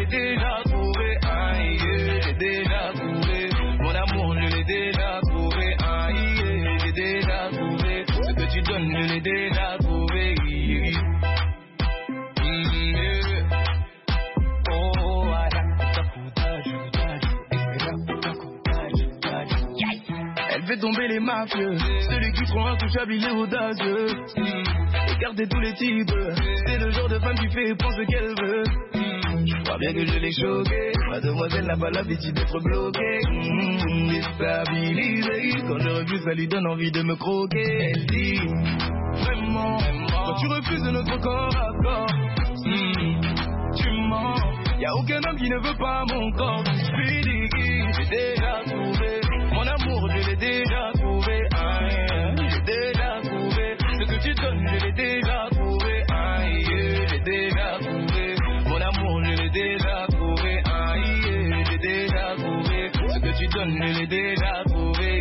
déjà trouvé. Aïe, j'ai déjà trouvé. Mon amour, je l'ai déjà trouvé. Aïe, j'ai déjà trouvé. Ce que tu donnes, je l'ai déjà trouvé. Elle fait tomber les mafieux, celui qui prend intouchable, il est audacieux. Écartez tous les types, c'est le genre de femme qui fait prendre ce qu'elle veut. Je crois bien que je l'ai choquée, mademoiselle n'a pas l'habitude d'être bloquée. Déstabilisée, quand je refuse ça lui donne envie de me croquer. Elle dit, vraiment, quand tu refuses notre corps à corps, tu mens. Y'a aucun homme qui ne veut pas mon corps. Je suis dit, j'ai déjà trouvé. Mon amour, je l'ai déjà trouvé. Aïe, j'ai déjà trouvé. Ce que tu donnes, je l'ai déjà trouvé. Aïe, j'ai déjà trouvé. Mon amour, je l'ai déjà trouvé. Aïe, j'ai déjà trouvé. Ce que tu donnes, je l'ai déjà trouvé.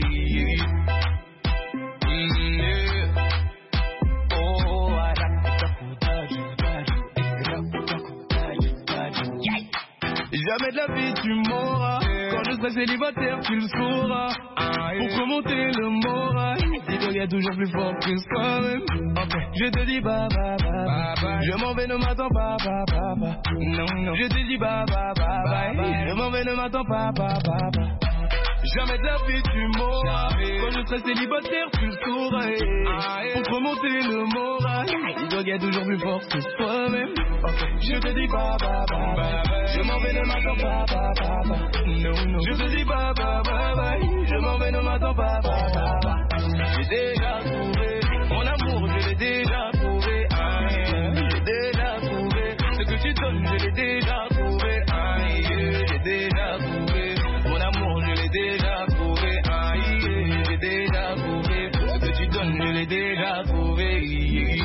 Jamais de la vie tu m'auras. Quand je serai célibataire tu le sauras. Pour remonter le moral, dis-toi y a toujours plus fort que soi-même. Je te dis bye bye bye bye. Je m'en vais, ne m'attends pas bye bye bye. Non. Je te dis bye bye bye bye. Je m'en vais, ne m'attends pas bye bye bye. Jamais de la vie tu m'auras. Quand je serai célibataire tu le sauras. Pour remonter le moral, dis-toi y a toujours plus fort que soi-même. Je te dis bye bye bye bye. Je m'en vais, ne m'attends pas bye bye bye. Non. Je te dis bye bye bye bye. Je m'en vais, ne m'attends pas bye bye bye. J'ai déjà trouvé mon amour, je l'ai déjà trouvé. Aïe, j'ai déjà trouvé. Ce que tu donnes, je l'ai déjà trouvé. Aïe, j'ai déjà trouvé. Mon amour, je l'ai déjà trouvé. Aïe, j'ai déjà trouvé. Ce que tu donnes, je l'ai déjà trouvé.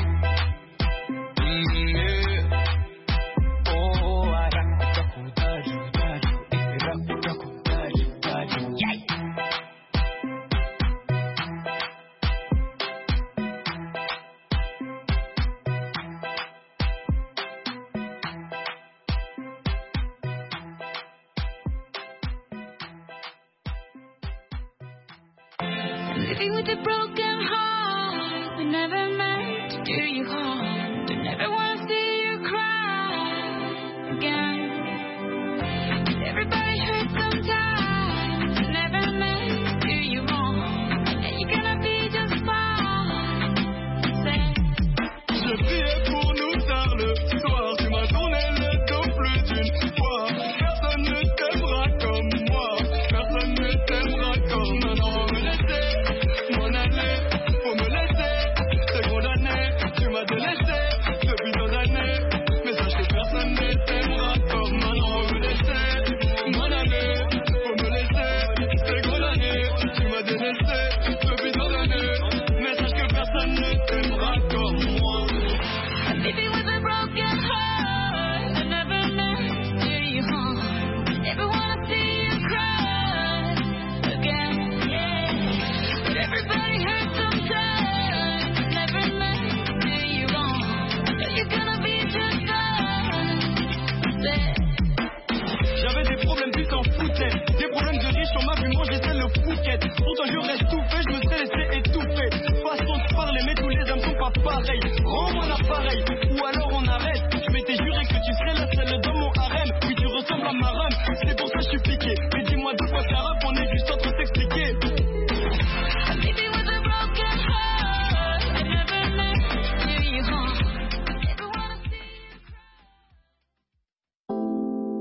Living with a broken heart, we never meant to do you harm. Don't ever want